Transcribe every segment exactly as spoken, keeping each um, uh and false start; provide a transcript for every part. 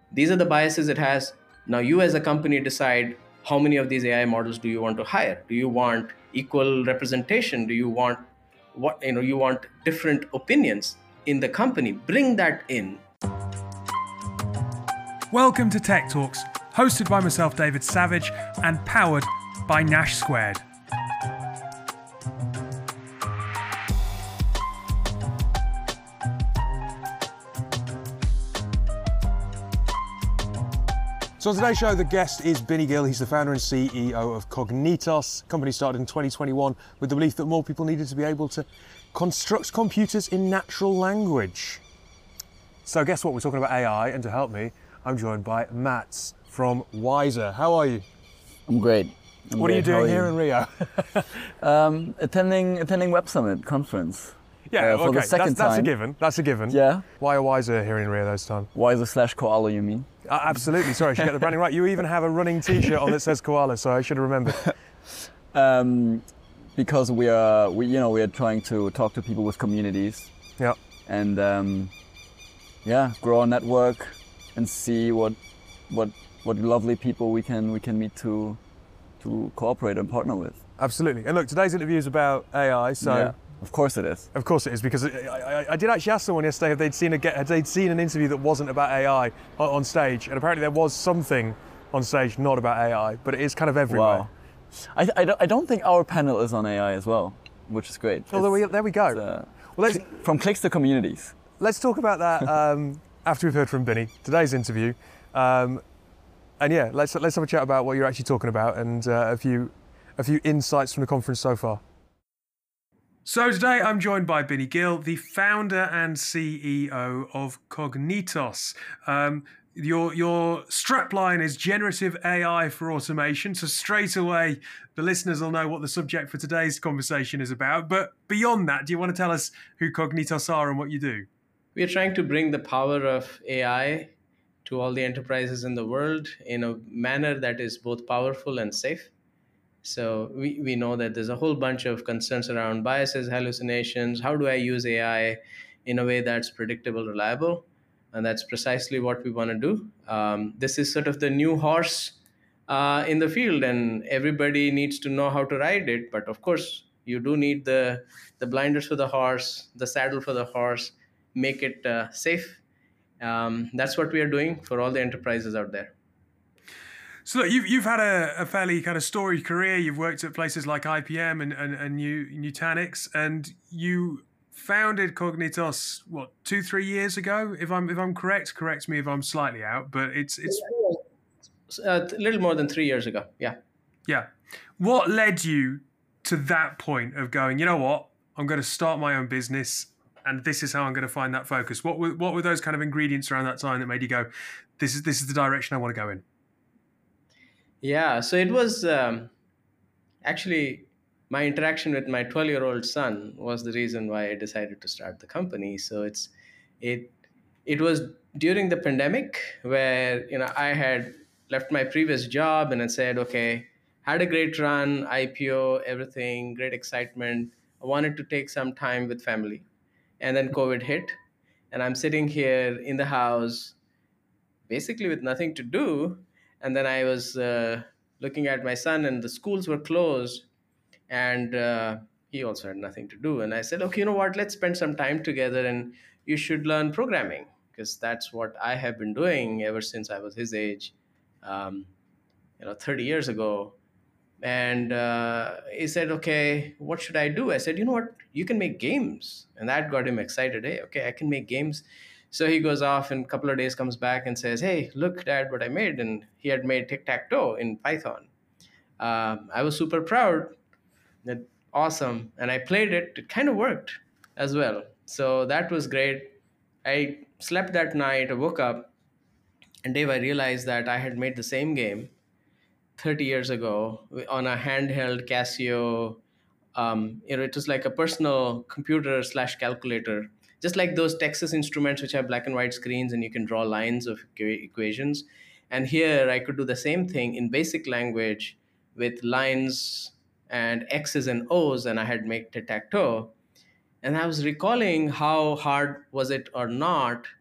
These are the biases it has. Now you as a company decide how many of these A I models do you want to hire? Do you want equal representation? Do you want what you know you want different opinions in the company? Bring that in. Welcome to Tech Talks, hosted by myself, David Savage, and powered by Nash Squared. So on today's show, the guest is Binny Gill. He's the founder and C E O of Cognitos. The company started in twenty twenty-one with the belief that more people needed to be able to construct computers in natural language. So guess what? We're talking about A I, and to help me, I'm joined by Mats from Wiser. How are you? I'm great. I'm what great. are you doing are here you? in Rio? um, attending attending Web Summit conference. Yeah, uh, for okay. the second that's, that's time. a given. That's a given. Yeah. Why are Wiser here in Rio this time? Wiser slash koala, you mean? Uh, absolutely. Sorry, I should get the branding right. You even have a running T-shirt on that says koala, so I should have remembered. Um, because we are, we you know, we are trying to talk to people with communities. Yeah. And um, yeah, grow our network and see what what what lovely people we can we can meet to to cooperate and partner with. Absolutely. And look, today's interview is about A I, so. Yeah. Of course it is. Of course it is, because I, I, I did actually ask someone yesterday if they'd seen a get, if they'd seen an interview that wasn't about A I on, on stage, and apparently there was something on stage not about A I, but it is kind of everywhere. Wow. I, I, don't, I don't think our panel is on A I as well, which is great. Oh, there we, there we go. Uh, well, let's, from clicks to communities. Let's talk about that um, after we've heard from Binny, today's interview. Um, and yeah, let's let's have a chat about what you're actually talking about and uh, a few a few insights from the conference so far. So today I'm joined by Binny Gill, the founder and C E O of Cognitos. Um, your your strapline is generative A I for automation, so straight away the listeners will know what the subject for today's conversation is about. But beyond that, do you want to tell us who Cognitos are and what you do? We are trying to bring the power of A I to all the enterprises in the world in a manner that is both powerful and safe. So we, we know that there's a whole bunch of concerns around biases, hallucinations. How do I use A I in a way that's predictable, reliable? And that's precisely what we want to do. Um, this is sort of the new horse uh, in the field, and everybody needs to know how to ride it. But of course, you do need the, the blinders for the horse, the saddle for the horse, make it uh, safe. Um, that's what we are doing for all the enterprises out there. So look, you've, you've had a, a fairly kind of storied career. You've worked at places like I B M and, and, and New, Nutanix, and you founded Cognitos, what, two, three years ago? If I'm if I'm correct, correct me if I'm slightly out, but it's... it's a little more than three years ago, yeah. Yeah. What led you to that point of going, you know what, I'm going to start my own business and this is how I'm going to find that focus? What were, what were those kind of ingredients around that time that made you go, this is this is the direction I want to go in? Yeah, so it was um, actually my interaction with my twelve-year-old son was the reason why I decided to start the company. So it's it it was during the pandemic where you know I had left my previous job and I said, okay, had a great run, I P O, everything, great excitement. I wanted to take some time with family, and then COVID hit, and I'm sitting here in the house, basically with nothing to do. And then I was uh, looking at my son, and the schools were closed, and uh, he also had nothing to do. And I said, okay, you know what? Let's spend some time together, and you should learn programming, because that's what I have been doing ever since I was his age, um, you know, thirty years ago. And uh, he said, okay, what should I do? I said, you know what? You can make games. And that got him excited. Hey, okay, I can make games. So he goes off and a couple of days comes back and says, hey, look, Dad, what I made. And he had made tic-tac-toe in Python. Um, I was super proud. That awesome. And I played it. It kind of worked as well. So that was great. I slept that night. I woke up. And Dave, I realized that I had made the same game thirty years ago on a handheld Casio. Um, you know, it was like a personal computer slash calculator, just like those Texas Instruments, which have black and white screens and you can draw lines of equations. And here I could do the same thing in basic language with lines and X's and O's, and I had made tic-tac-toe. And I was recalling how hard was it or not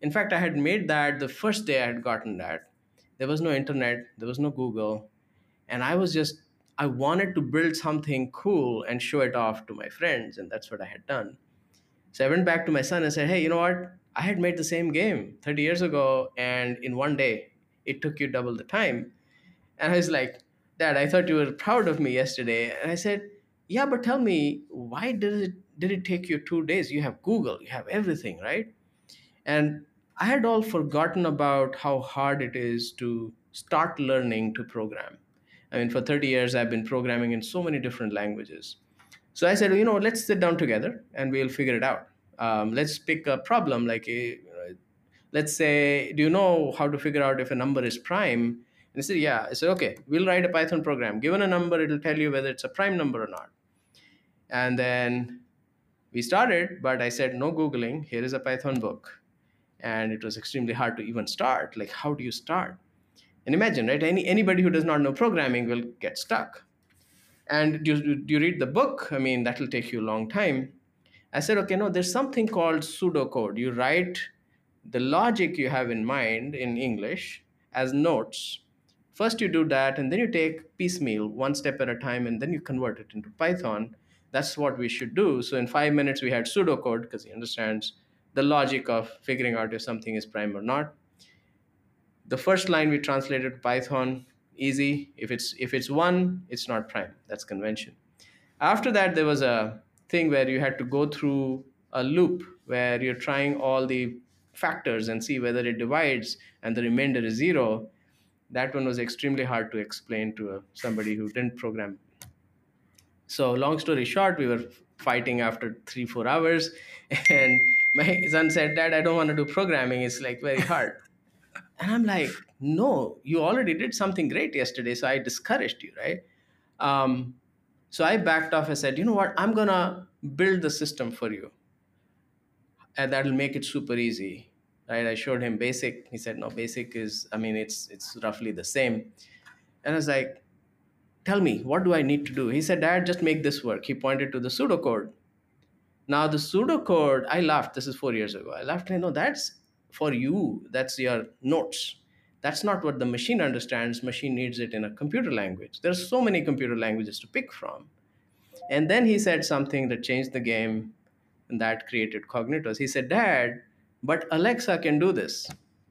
In fact, I had made that the first day I had gotten that. There was no internet, there was no Google, and I was just, I wanted to build something cool and show it off to my friends, and that's what I had done. So I went back to my son and said, hey, you know what? I had made the same game thirty years ago, and in one day, it took you double the time. And I was like, Dad, I thought you were proud of me yesterday. And I said, yeah, but tell me, why did it did it take you two days? You have Google, you have everything, right? And I had all forgotten about how hard it is to start learning to program. I mean, for thirty years, I've been programming in so many different languages. So I said, you know, let's sit down together and we'll figure it out. Um, let's pick a problem like a, let's say, do you know how to figure out if a number is prime? And I said, yeah. I said, okay, we'll write a Python program. Given a number, it'll tell you whether it's a prime number or not. And then we started, but I said, no Googling. Here is a Python book. And it was extremely hard to even start. Like, how do you start? And imagine, right? Any anybody who does not know programming will get stuck. And do you, do you read the book? I mean, that will take you a long time. I said, okay, no, there's something called pseudocode. You write the logic you have in mind in English as notes. First you do that, and then you take piecemeal, one step at a time, and then you convert it into Python. That's what we should do. So in five minutes, we had pseudocode because he understands the logic of figuring out if something is prime or not. The first line we translated to Python, easy. If it's if it's one, it's not prime. That's convention. After that, there was a thing where you had to go through a loop where you're trying all the factors and see whether it divides and the remainder is zero. That one was extremely hard to explain to a, somebody who didn't program. So long story short, we were fighting after three, four hours. And my son said, Dad, I don't want to do programming. It's like very hard. And I'm like, no, you already did something great yesterday. So I discouraged you, right? Um, so I backed off and said, you know what? I'm going to build the system for you. And that'll make it super easy, right? I showed him basic. He said, no, basic is, I mean, it's it's roughly the same. And I was like, tell me, what do I need to do? He said, Dad, just make this work. He pointed to the pseudocode. Now the pseudocode, I laughed. This is four years ago. I laughed. I know that's for you. That's your notes. That's not what the machine understands. Machine needs it in a computer language. There's so many computer languages to pick from. And then he said something that changed the game, and that created Cognitos. He said, Dad, but Alexa can do this.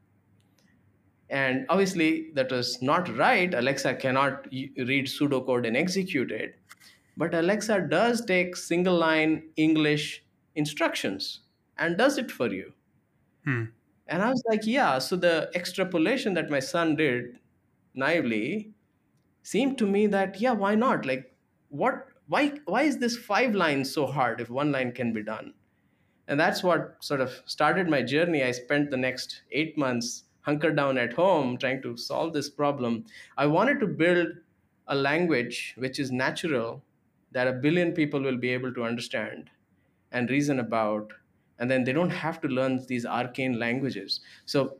And obviously that was not right. Alexa cannot read pseudocode and execute it. But Alexa does take single line English instructions and does it for you. Hmm. And I was like, yeah. So the extrapolation that my son did naively seemed to me that, yeah, why not? Like, what, why, why is this five lines so hard if one line can be done? And that's what sort of started my journey. I spent the next eight months hunkered down at home trying to solve this problem. I wanted to build a language which is natural, that a billion people will be able to understand and reason about, and then they don't have to learn these arcane languages. So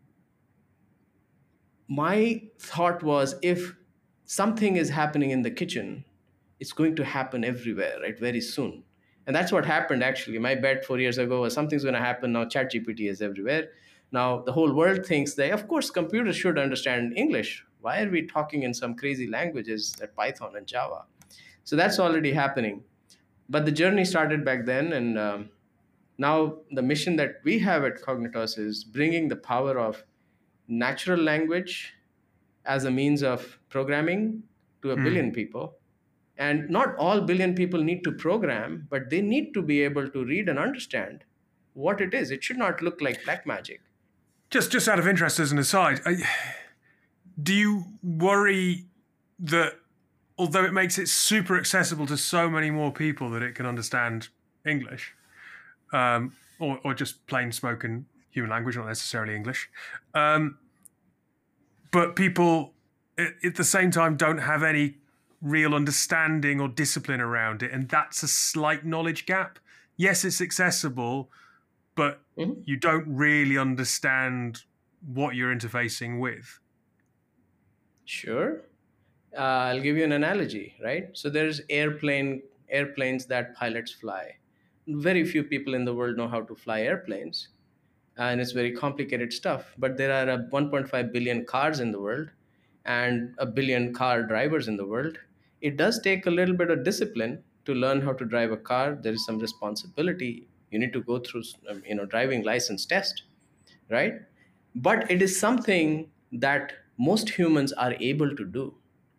my thought was, if something is happening in the kitchen, it's going to happen everywhere, right, very soon. And that's what happened, actually. My bet four years ago was something's going to happen. Now ChatGPT is everywhere. Now the whole world thinks that, of course, computers should understand English. Why are we talking in some crazy languages like Python and Java? So that's already happening. But the journey started back then. And um, now the mission that we have at Cognitos is bringing the power of natural language as a means of programming to a Hmm. billion people. And not all billion people need to program, but they need to be able to read and understand what it is. It should not look like black magic. Just, just out of interest, as an aside, I, do you worry that although it makes it super accessible to so many more people that it can understand English, um, or, or just plain spoken human language, not necessarily English, um, but people at, at the same time don't have any real understanding or discipline around it, and that's a slight knowledge gap. Yes, it's accessible, but Mhm. you don't really understand what you're interfacing with. Sure. Uh, I'll give you an analogy, right? So there's airplane airplanes that pilots fly. Very few people in the world know how to fly airplanes. and it's very complicated stuff. But there are uh, one point five billion cars in the world and a billion car drivers in the world. It does take a little bit of discipline to learn how to drive a car. There is some responsibility. You need to go through, um, you know, driving license test, right? But it is something that most humans are able to do.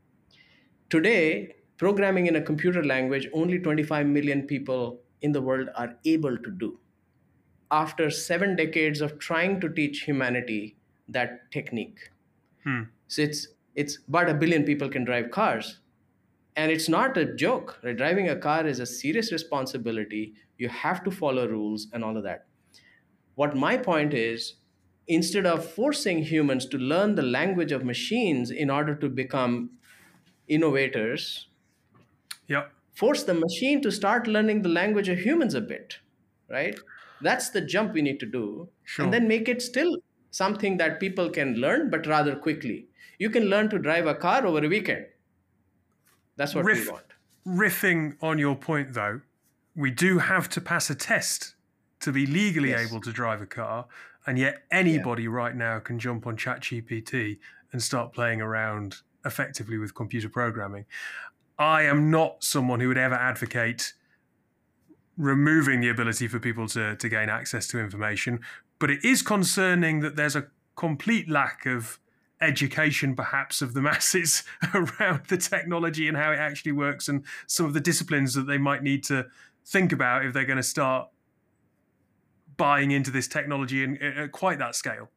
Today, programming in a computer language, only twenty-five million people in the world are able to do. After seven decades of trying to teach humanity that technique. Hmm. So it's it's about a billion people can drive cars. And it's not a joke, right? Driving a car is a serious responsibility. You have to follow rules and all of that. What my point is, instead of forcing humans to learn the language of machines in order to become innovators, Yep. force the machine to start learning the language of humans a bit, right? That's the jump we need to do. Sure. And then make it still something that people can learn, but rather quickly. You can learn to drive a car over a weekend. That's what Riff, we want. Riffing on your point, though, we do have to pass a test to be legally Yes. able to drive a car, and yet anybody yeah. right now can jump on ChatGPT and start playing around effectively with computer programming. I am not someone who would ever advocate removing the ability for people to, to gain access to information, but it is concerning that there's a complete lack of education, perhaps, of the masses around the technology and how it actually works, and some of the disciplines that they might need to think about if they're going to start buying into this technology in, at quite that scale.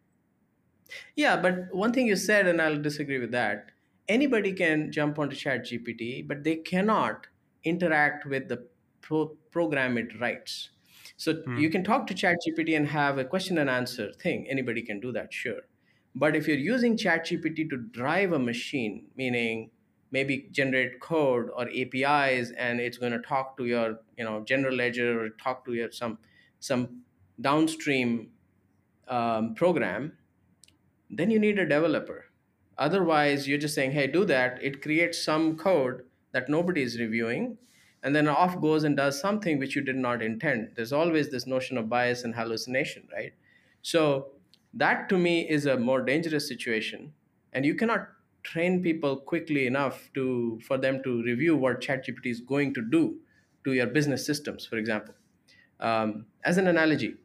Yeah, but one thing you said, and I'll disagree with that, anybody can jump onto ChatGPT, but they cannot interact with the pro- program it writes. So hmm. you can talk to ChatGPT and have a question and answer thing. Anybody can do that, sure. But if you're using ChatGPT to drive a machine, meaning maybe generate code or A P Is, and it's going to talk to your, you know, general ledger or talk to your some some downstream um, program, then you need a developer. Otherwise, you're just saying, hey, do that. It creates some code that nobody is reviewing, and then off goes and does something which you did not intend. There's always this notion of bias and hallucination, right? So that to me is a more dangerous situation. And you cannot train people quickly enough to for them to review what ChatGPT is going to do to your business systems, for example. Um, as an analogy,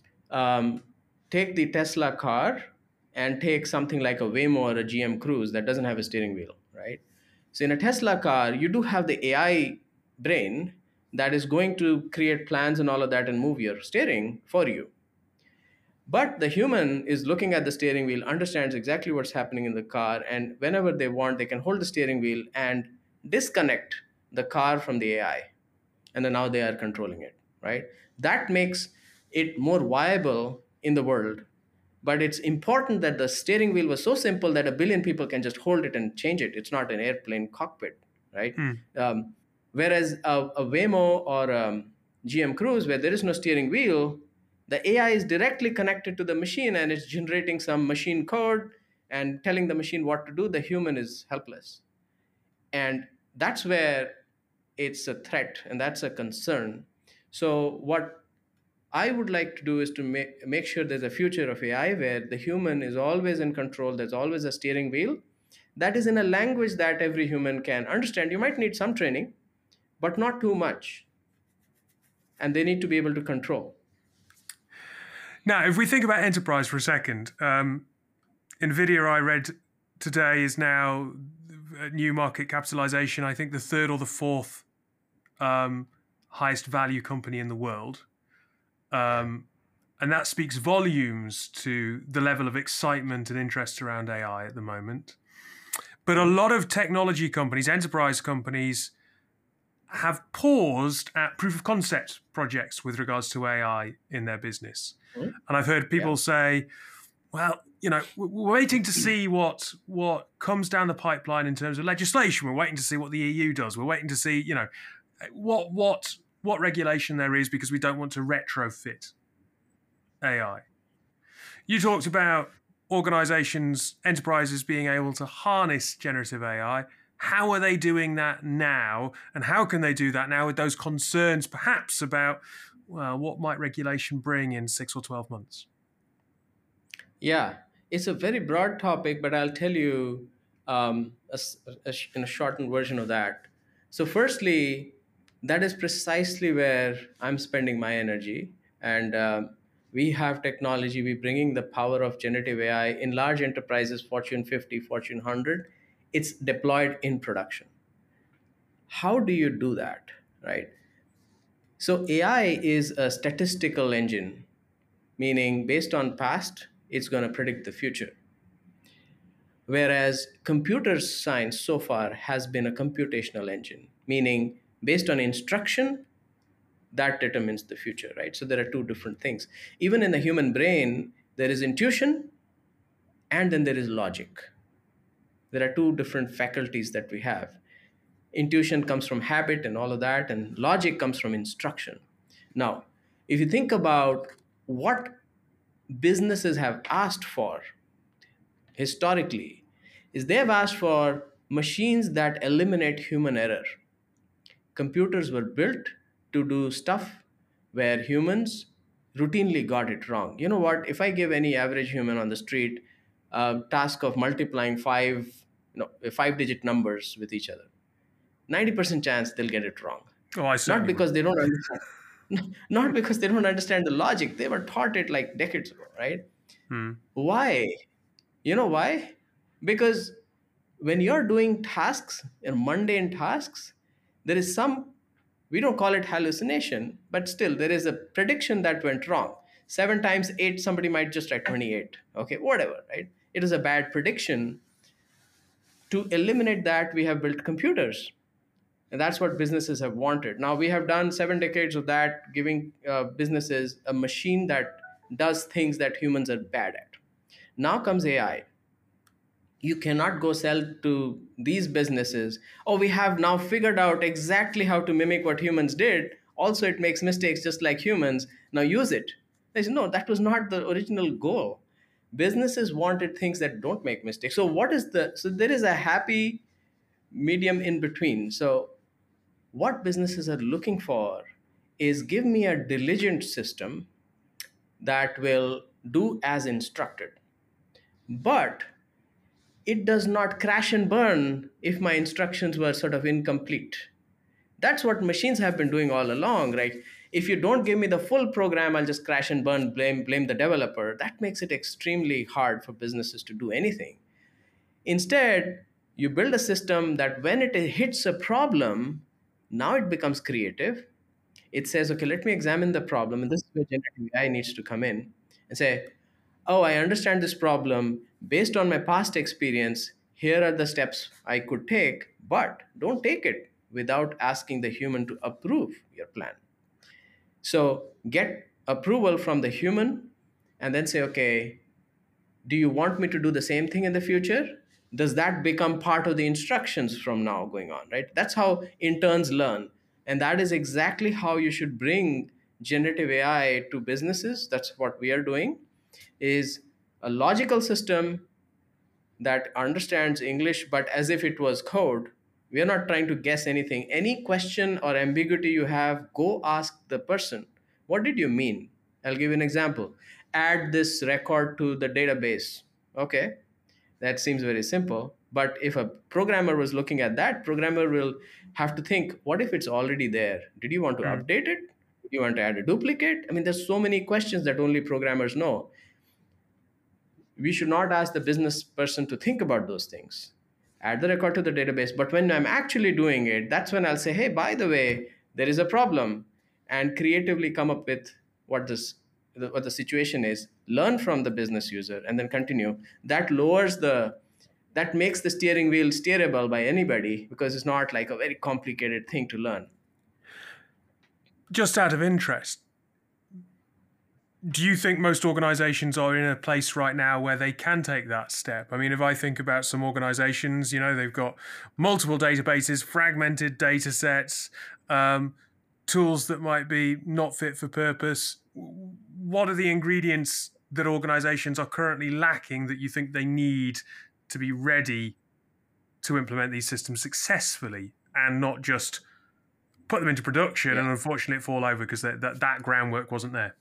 um, take the Tesla car and take something like a Waymo or a G M Cruise that doesn't have a steering wheel, right? So in a Tesla car, you do have the A I brain that is going to create plans and all of that and move your steering for you. But the human is looking at the steering wheel, understands exactly what's happening in the car, and whenever they want, they can hold the steering wheel and disconnect the car from the A I. And then now they are controlling it, right? That makes it more viable in the world. But it's important that the steering wheel was so simple that a billion people can just hold it and change it. It's not an airplane cockpit, right? Hmm. Um, whereas a, a Waymo or a G M Cruise, where there is no steering wheel, the A I is directly connected to the machine and it's generating some machine code and telling the machine what to do. The human is helpless. And that's where it's a threat and that's a concern. So what I would like to do is to make, make sure there's a future of A I where the human is always in control. There's always a steering wheel that is in a language that every human can understand. You might need some training, but not too much. And they need to be able to control. Now, if we think about enterprise for a second, um, NVIDIA, I read today, is now at new market capitalization, I think the third or the fourth um, highest value company in the world. Um, and that speaks volumes to the level of excitement and interest around A I at the moment. But a lot of technology companies, enterprise companies, have paused at proof of concept projects with regards to A I in their business. Mm-hmm. And I've heard people yeah. say, well, you know, we're waiting to see what what comes down the pipeline in terms of legislation. We're waiting to see what the E U does. We're waiting to see, you know, what what what regulation there is because we don't want to retrofit A I. You talked about organizations, enterprises being able to harness generative A I. How are they doing that now? And how can they do that now with those concerns perhaps about, well, what might regulation bring in six or twelve months? Yeah, it's a very broad topic, but I'll tell you um, a s- a sh- in a shortened version of that. So, firstly, that is precisely where I'm spending my energy. And um, we have technology, we're bringing the power of generative A I in large enterprises, Fortune fifty, Fortune one hundred. It's deployed in production. How do you do that, right? So, A I is a statistical engine, meaning based on past, it's going to predict the future. Whereas computer science so far has been a computational engine, meaning based on instruction, that determines the future, right? So there are two different things. Even in the human brain, there is intuition and then there is logic. There are two different faculties that we have. Intuition comes from habit and all of that, and logic comes from instruction. Now, if you think about what businesses have asked for historically, is they have asked for machines that eliminate human error. Computers were built to do stuff where humans routinely got it wrong. You know what? If I give any average human on the street a task of multiplying five, you know, five digit numbers with each other, ninety percent chance they'll get it wrong. Oh, I Not certainly would. because they don't understand, not because they don't understand the logic. They were taught it like decades ago, right? Hmm. Why? You know why? Because when you're doing tasks, your mundane tasks, there is some, we don't call it hallucination, but still there is a prediction that went wrong. Seven times eight, somebody might just write twenty-eight. Okay, whatever, right? It is a bad prediction. To eliminate that, we have built computers. And that's what businesses have wanted. Now, we have done seven decades of that, giving uh, businesses a machine that does things that humans are bad at. Now comes A I. You cannot go sell to these businesses, oh, we have now figured out exactly how to mimic what humans did. Also, it makes mistakes just like humans. Now use it. They say, no, that was not the original goal. Businesses wanted things that don't make mistakes. So, what is the, so there is a happy medium in between. So, what businesses are looking for is give me a diligent system that will do as instructed. But it does not crash and burn if my instructions were sort of incomplete. That's what machines have been doing all along, right? If you don't give me the full program, I'll just crash and burn, blame, blame the developer. That makes it extremely hard for businesses to do anything. Instead, you build a system that when it hits a problem, now it becomes creative. It says, okay, let me examine the problem. And this is where generative A I needs to come in and say, oh, I understand this problem. Based on my past experience, here are the steps I could take, but don't take it without asking the human to approve your plan. So get approval from the human and then say, okay, do you want me to do the same thing in the future? Does that become part of the instructions from now going on, right? That's how interns learn. And that is exactly how you should bring generative A I to businesses. That's what we are doing, is a logical system that understands English, but as if it was code. We are not trying to guess anything. Any question or ambiguity you have, go ask the person, what did you mean? I'll give you an example. Add this record to the database. Okay, that seems very simple. But if a programmer was looking at that, programmer will have to think, what if it's already there? Did you want to Hmm. update it? Did you want to add a duplicate? I mean, there's so many questions that only programmers know. We should not ask the business person to think about those things. Add the record to the database. But when I'm actually doing it, that's when I'll say, hey, by the way, there is a problem, and creatively come up with what this what the situation is, learn from the business user, and then continue. That lowers the that makes the steering wheel steerable by anybody because it's not like a very complicated thing to learn. Just out of interest, do you think most organizations are in a place right now where they can take that step? I mean, if I think about some organizations, you know, they've got multiple databases, fragmented data sets, um, tools that might be not fit for purpose. What are the ingredients that organizations are currently lacking that you think they need to be ready to implement these systems successfully and not just put them into production, Yeah. and unfortunately it fall over because that, that that groundwork wasn't there.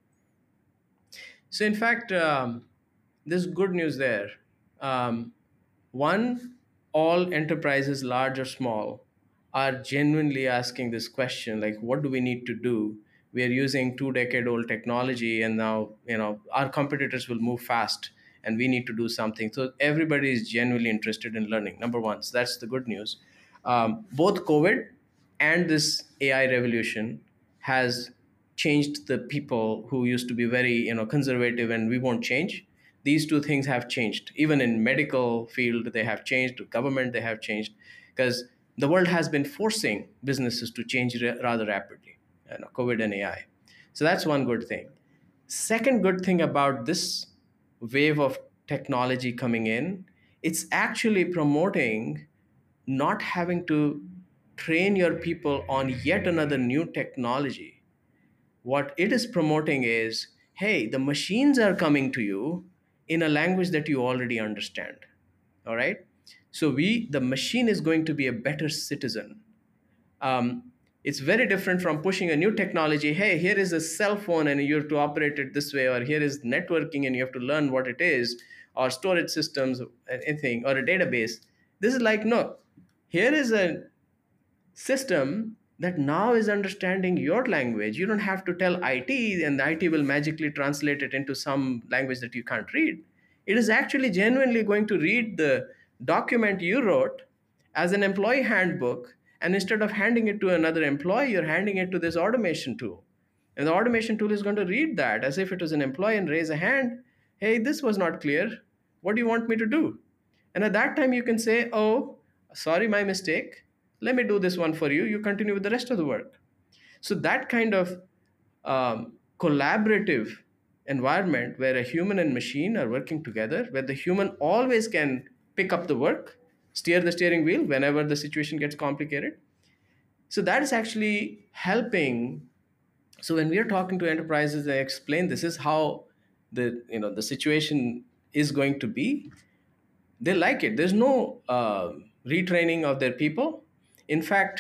So in fact, um, there's good news there. Um, one, all enterprises, large or small, are genuinely asking this question, like, what do we need to do? We are using two decade old technology, and now, you know, our competitors will move fast, and we need to do something. So everybody is genuinely interested in learning. Number one, so that's the good news. Um, both COVID and this A I revolution has changed the people who used to be very, you know, conservative and we won't change. These two things have changed. Even in medical field, they have changed. Government, they have changed, because the world has been forcing businesses to change ra- rather rapidly. You know, COVID and A I. So that's one good thing. Second good thing about this wave of technology coming in, it's actually promoting not having to train your people on yet another new technology. What it is promoting is, hey, the machines are coming to you in a language that you already understand. All right. So we, the machine is going to be a better citizen. Um, it's very different from pushing a new technology. Hey, here is a cell phone and you have to operate it this way, or here is networking and you have to learn what it is, or storage systems, anything, or a database. This is like, no, here is a system that now is understanding your language. You don't have to tell I T, and the I T will magically translate it into some language that you can't read. It is actually genuinely going to read the document you wrote as an employee handbook, and instead of handing it to another employee, you're handing it to this automation tool. And the automation tool is going to read that as if it was an employee and raise a hand. Hey, this was not clear. What do you want me to do? And at that time, you can say, oh, sorry, my mistake. Let me do this one for you. You continue with the rest of the work. So that kind of um, collaborative environment where a human and machine are working together, where the human always can pick up the work, steer the steering wheel whenever the situation gets complicated. So that is actually helping. So when we are talking to enterprises, they explain this is how the, you know, the situation is going to be. They like it. There's no uh, retraining of their people. In fact,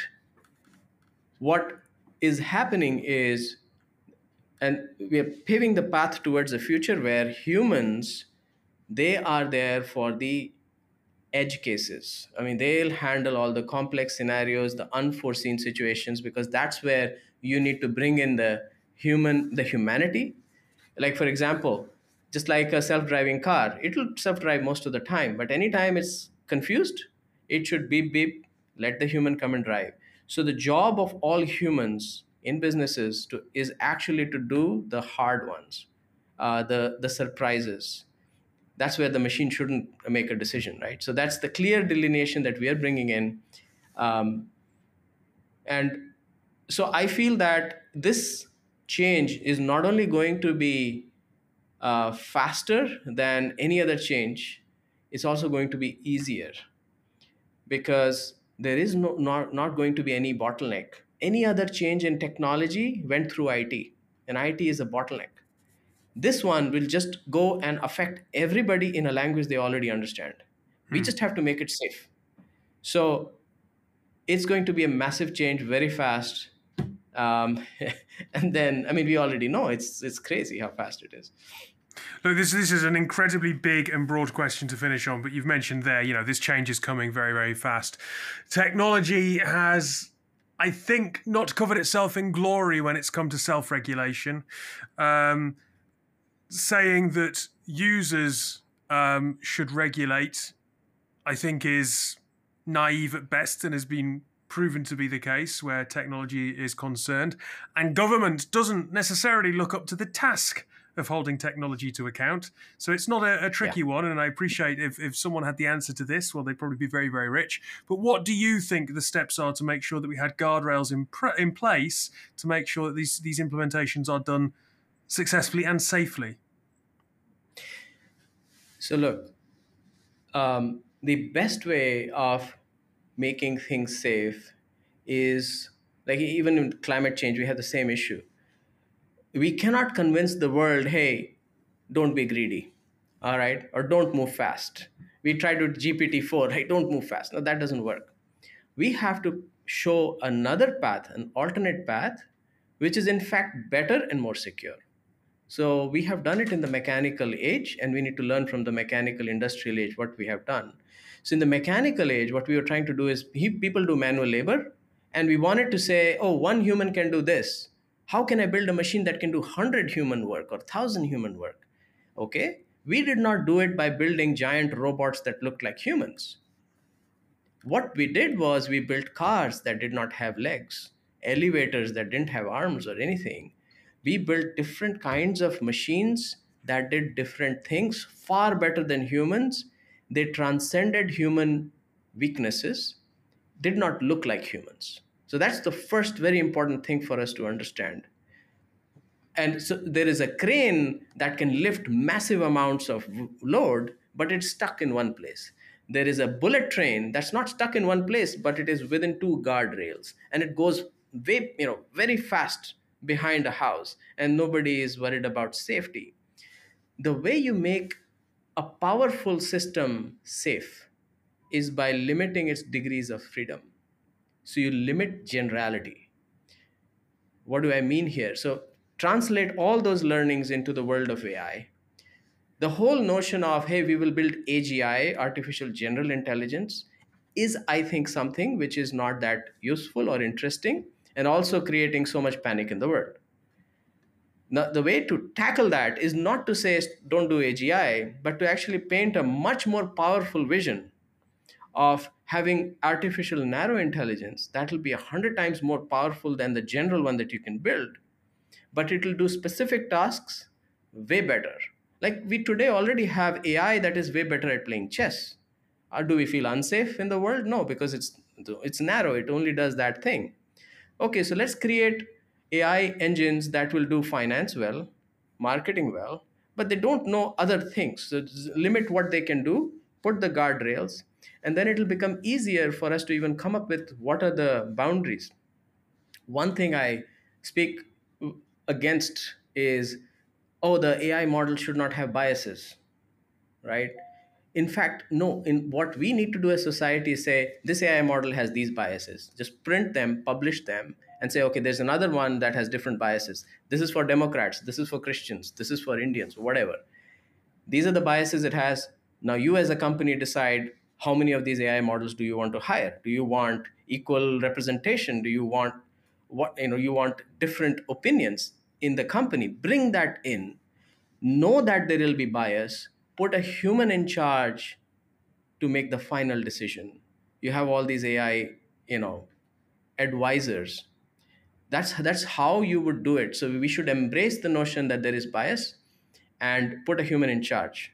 what is happening is, and we are paving the path towards a future where humans, they are there for the edge cases. I mean, they'll handle all the complex scenarios, the unforeseen situations, because that's where you need to bring in the human, the humanity. Like, for example, just like a self-driving car, it'll self-drive most of the time, but anytime it's confused, it should beep beep, let the human come and drive. So the job of all humans in businesses to, is actually to do the hard ones, uh, the the surprises. That's where the machine shouldn't make a decision, right? So that's the clear delineation that we are bringing in. Um, and so I feel that this change is not only going to be uh, faster than any other change, it's also going to be easier, because there is no, not, not going to be any bottleneck. Any other change in technology went through I T, and I T is a bottleneck. This one will just go and affect everybody in a language they already understand. We just have to make it safe. So it's going to be a massive change very fast. Um, and then, I mean, we already know it's it's crazy how fast it is. Look, this this is an incredibly big and broad question to finish on, but you've mentioned there, you know, this change is coming very, very fast. Technology has, I think, not covered itself in glory when it's come to self-regulation. Um, saying that users um, should regulate, I think, is naive at best and has been proven to be the case where technology is concerned. And government doesn't necessarily look up to the task of holding technology to account. So it's not a, a tricky yeah. one. And I appreciate if, if someone had the answer to this, well, they'd probably be very, very rich. But what do you think the steps are to make sure that we had guardrails in, pr- in place to make sure that these, these implementations are done successfully and safely? So look, um, the best way of making things safe is, like, even in climate change, we have the same issue. We cannot convince the world, hey, don't be greedy, all right? Or don't move fast. We tried with G P T four, hey, don't move fast. No, that doesn't work. We have to show another path, an alternate path, which is in fact better and more secure. So we have done it in the mechanical age, and we need to learn from the mechanical industrial age what we have done. So in the mechanical age, what we were trying to do is people do manual labor, and we wanted to say, oh, one human can do this. How can I build a machine that can do one hundred human work or one thousand human work? Okay, we did not do it by building giant robots that looked like humans. What we did was we built cars that did not have legs, elevators that didn't have arms or anything. We built different kinds of machines that did different things far better than humans. They transcended human weaknesses, did not look like humans. So that's the first very important thing for us to understand. And so there is a crane that can lift massive amounts of load, but it's stuck in one place. There is a bullet train that's not stuck in one place, but it is within two guardrails, and it goes way, you know, very fast behind a house, and nobody is worried about safety. The way you make a powerful system safe is by limiting its degrees of freedom. So you limit generality. What do I mean here? So translate all those learnings into the world of A I. The whole notion of, hey, we will build A G I, artificial general intelligence, is, I think, something which is not that useful or interesting, and also creating so much panic in the world. Now, the way to tackle that is not to say don't do A G I, but to actually paint a much more powerful vision of having artificial narrow intelligence that will be a hundred times more powerful than the general one that you can build, but it will do specific tasks way better. Like we today already have A I that is way better at playing chess. Or do we feel unsafe in the world? No, because it's it's narrow. It only does that thing. Okay, so let's create A I engines that will do finance well, marketing well, but they don't know other things. So limit what they can do, put the guardrails, and then it'll become easier for us to even come up with what are the boundaries. One thing I speak against is, oh, the A I model should not have biases, right? In fact, no, in what we need to do as society is say, this A I model has these biases. Just print them, publish them, and say, okay, there's another one that has different biases. This is for Democrats, this is for Christians, this is for Indians, whatever. These are the biases it has. Now you as a company decide how many of these A I models do you want to hire? Do you want equal representation? Do you want what, you know, you want different opinions in the company? Bring that in. Know that there will be bias. Put a human in charge to make the final decision. You have all these A I, you know, advisors. That's that's how you would do it. So we should embrace the notion that there is bias and put a human in charge.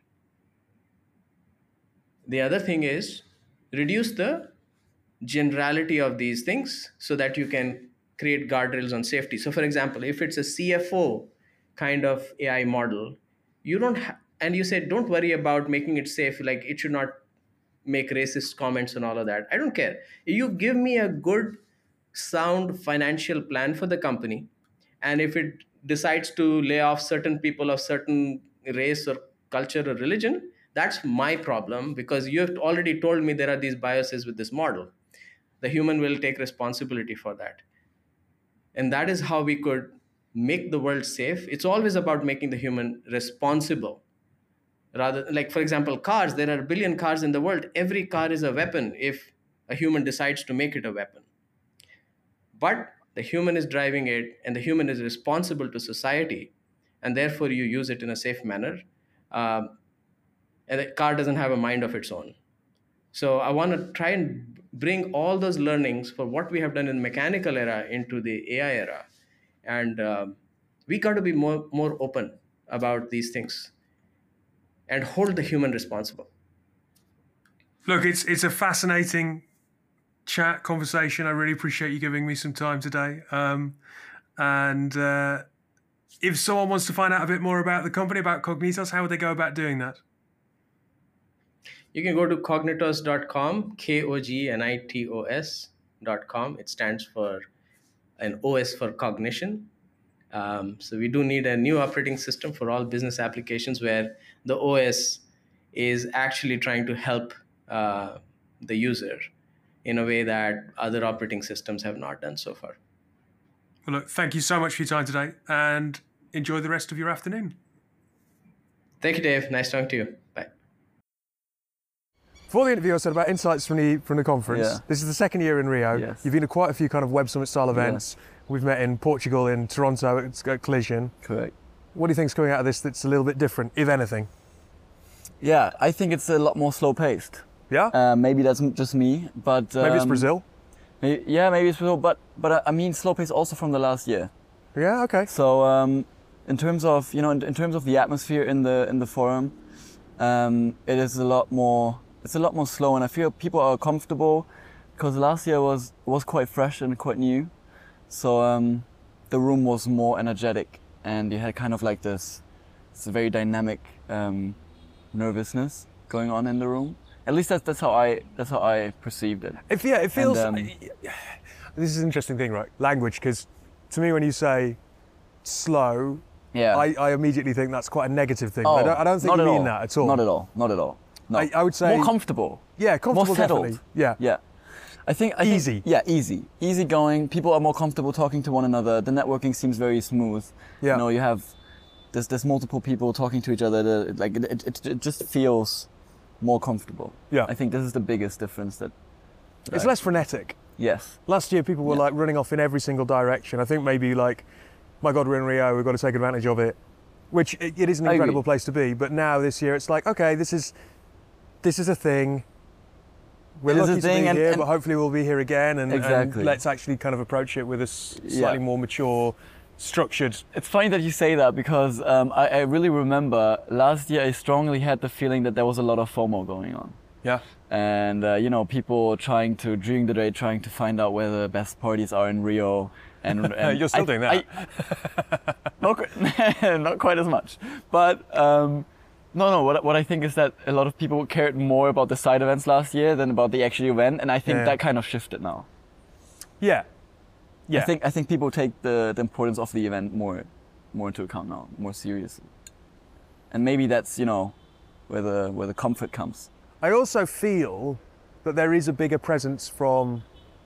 The other thing is reduce the generality of these things so that you can create guardrails on safety. So for example, if it's a C F O kind of A I model, you don't ha- and you say, don't worry about making it safe, like it should not make racist comments and all of that. I don't care. You give me a good, sound financial plan for the company, and if it decides to lay off certain people of certain race or culture or religion, that's my problem, because you have already told me there are these biases with this model. The human will take responsibility for that. And that is how we could make the world safe. It's always about making the human responsible. Rather, like, for example, cars, there are a billion cars in the world. Every car is a weapon if a human decides to make it a weapon. But the human is driving it, and the human is responsible to society, and therefore you use it in a safe manner. Um, and the car doesn't have a mind of its own. So I want to try and bring all those learnings for what we have done in the mechanical era into the A I era. And um, we got to be more, more open about these things and hold the human responsible. Look, it's it's a fascinating chat, conversation. I really appreciate you giving me some time today. Um, and uh, if someone wants to find out a bit more about the company, about Cognitos, how would they go about doing that? You can go to cognitos dot com, K O G N I T O S dot com. It stands for an O S for cognition. Um, so we do need a new operating system for all business applications where the O S is actually trying to help uh, the user. in a way that other operating systems have not done so far. Well, look, thank you so much for your time today, and enjoy the rest of your afternoon. Thank you, Dave. Nice talking to you. Bye. Before the interview, I said about insights from the from the conference. Yeah. This is the second year in Rio. Yes. You've been to quite a few kind of Web Summit style events. We've met in Portugal, in Toronto at, at Collision. Correct. What do you think's coming out of this that's a little bit different, if anything? Yeah, I think it's a lot more slow paced. Yeah. Uh, maybe that's m- just me, but um, Maybe it's Brazil. Maybe, yeah, maybe it's Brazil, but but uh, I mean slow pace also from the last year. Yeah. Okay. So um, in terms of you know in, in terms of the atmosphere in the in the forum, um, it is a lot more. It's a lot more slow, and I feel people are comfortable because last year was was quite fresh and quite new. So um, the room was more energetic, and you had kind of like this, this very dynamic um, nervousness going on in the room. At least that's that's how I that's how I perceived it. If yeah, it feels. And, um, this is an interesting thing, right? Language, because to me, when you say slow, Yeah. I, I immediately think that's quite a negative thing. Oh, I don't, I don't think not you at mean all. that at all. Not at all. Not at all. No. I, I would say more comfortable. Yeah, comfortable. more settled. Definitely. Yeah. Yeah. I think I Easy. Think, yeah, easy. Easy going. People are more comfortable talking to one another. The networking seems very smooth. Yeah. You know, you have there's there's multiple people talking to each other. The, like it, it, it just feels more comfortable. Yeah. I think this is the biggest difference that. that It's I- less frenetic. Yes. Last year, people were Yeah. like running off in every single direction. I think maybe like, my God, we're in Rio. We've got to take advantage of it, which it, it is an I incredible agree. place to be. But now this year, it's like, okay, this is this is a thing. We're It is a lucky to thing be and- here, and- but hopefully we'll be here again. And, and Exactly. let's actually kind of approach it with a s- Yeah. slightly more mature, structured. It's funny that you say that because um, I, I really remember last year I strongly had the feeling that there was a lot of FOMO going on. Yeah. And uh, you know, people trying to during the day trying to find out where the best parties are in Rio, and, and You're still I- doing that. I- not, qu- not quite as much, but um, no, no. What what I think is that a lot of people cared more about the side events last year than about the actual event, and I think Yeah. that kind of shifted now. Yeah. Yeah. I think I think people take the, the importance of the event more more into account now, more seriously, and maybe that's you know where the where the comfort comes. I also feel that there is a bigger presence from.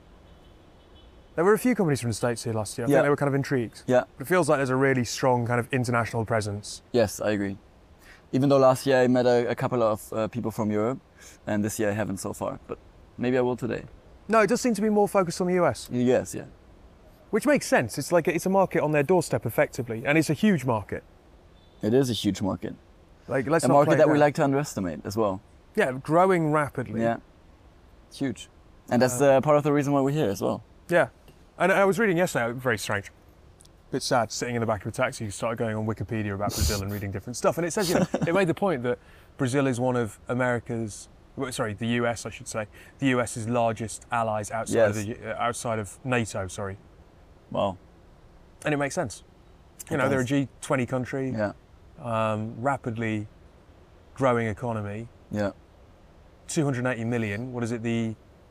There were a few companies from the States here last year. I Yeah. think they were kind of intrigued. Yeah. But it feels like there's a really strong kind of international presence. Yes, I agree. Even though last year I met a, a couple of uh, people from Europe, and this year I haven't so far, but maybe I will today. No, it does seem to be more focused on the U S, Yes, yeah. which makes sense. It's like a, it's a market on their doorstep, effectively, and it's a huge market. It is a huge market. Like let's A not market play it that we down. like to underestimate as well. Yeah, growing rapidly. Yeah. It's huge. And that's uh, part of the reason why we're here as well. Yeah. And I was reading yesterday, very strange, bit sad, sitting in the back of a taxi, you started going on Wikipedia about Brazil and reading different stuff. And it says, you know, it made the point that Brazil is one of America's, well, sorry, the U S, I should say, the US's largest allies outside of Yes. the, uh, outside of NATO, sorry. Wow. And it makes sense. You It know, they're a does. G twenty country, Yeah. um, rapidly growing economy, Yeah. two hundred eighty million. What is it? The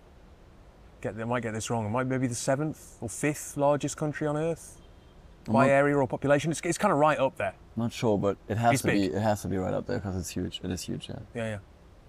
get I might get this wrong. It might maybe the seventh or fifth largest country on Earth I'm by not- area or population. It's, it's kind of right up there. Not sure, but it has It's to be. big. It has to be right up there because it's huge. It is huge. Yeah. Yeah, yeah.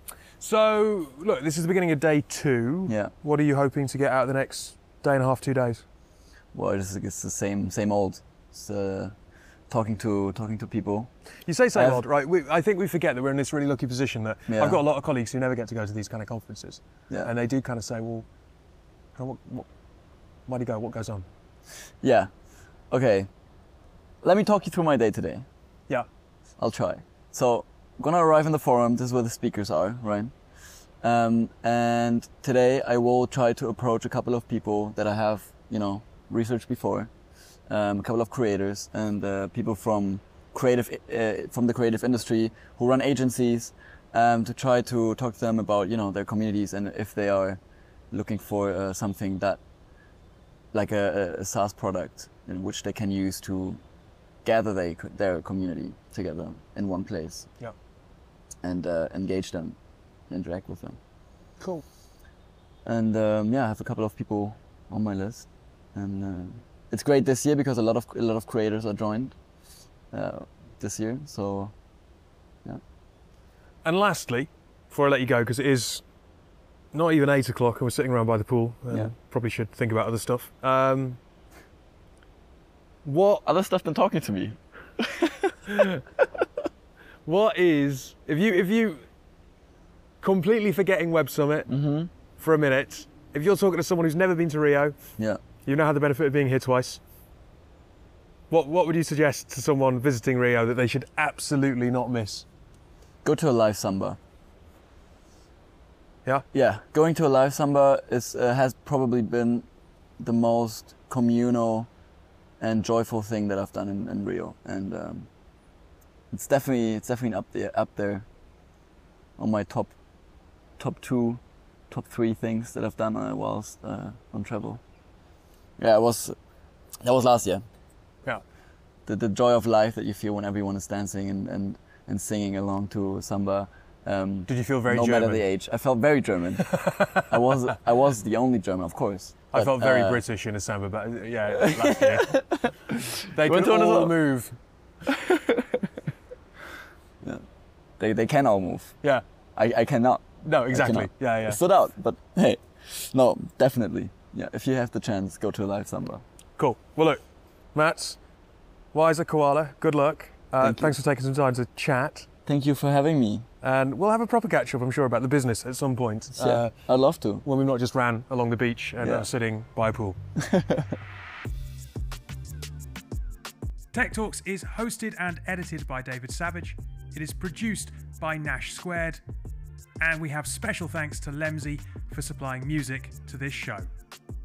So look, this is the beginning of day two. Yeah. What are you hoping to get out of the next day and a half, two days? Well, it's, it's the same, same old. It's, uh, talking to talking to people. You say same I've- old, right? We, I think we forget that we're in this really lucky position that Yeah. I've got a lot of colleagues who never get to go to these kind of conferences, Yeah. and they do kind of say, well, what, what, why do you go? What goes on? Yeah. Okay. Let me talk you through my day today. Yeah. I'll try. So, I'm gonna arrive in the forum. This is where the speakers are, right? Um, and today I will try to approach a couple of people that I have, you know, researched before. Um, a couple of creators and uh, people from creative, uh, from the creative industry who run agencies, um, to try to talk to them about, you know, their communities and if they are looking for uh, something that, like a, a SaaS product, in which they can use to gather they, their community together in one place. Yeah. And uh, engage them, interact with them. Cool. And um, yeah, I have a couple of people on my list, and uh, it's great this year because a lot of a lot of creators are joined uh, this year. So And lastly, before I let you go, because it is not even eight o'clock, and we're sitting around by the pool. And Yeah. Probably should think about other stuff. Um, what Other stuff than talking to me. What is if you if you completely forgetting Web Summit Mm-hmm. for a minute? If you're talking to someone who's never been to Rio, Yeah. you now have the benefit of being here twice. What what would you suggest to someone visiting Rio that they should absolutely not miss? Go to a live samba. Yeah. Yeah, going to a live samba is uh, has probably been the most communal and joyful thing that I've done in, in Rio, and um, it's definitely it's definitely up there up there on my top top two, top three things that I've done uh, whilst uh, on travel. Yeah, it was that was last year. Yeah. The the joy of life that you feel when everyone is dancing and and, and singing along to samba. Um, Did you feel very no German? matter the age, I felt very German. I was I was the only German, of course. I but, felt very uh, British in a samba, but uh, yeah, last year. They Went could to all another- move. They they can all move. Yeah. I, I cannot. No, exactly. cannot. Yeah, I yeah. stood out, but hey, no, definitely. Yeah, if you have the chance, go to a live samba. Cool. Well, look, Mats, Wiser Koala, good luck. Uh, Thank you. thanks for taking some time to chat. Thank you for having me. And we'll have a proper catch up, I'm sure, about the business at some point. Yeah, Uh, I'd love to. when we've not just ran along the beach and Yeah. are sitting by a pool. Tech Talks is hosted and edited by David Savage. It is produced by Nash Squared. And we have special thanks to Lemsy for supplying music to this show.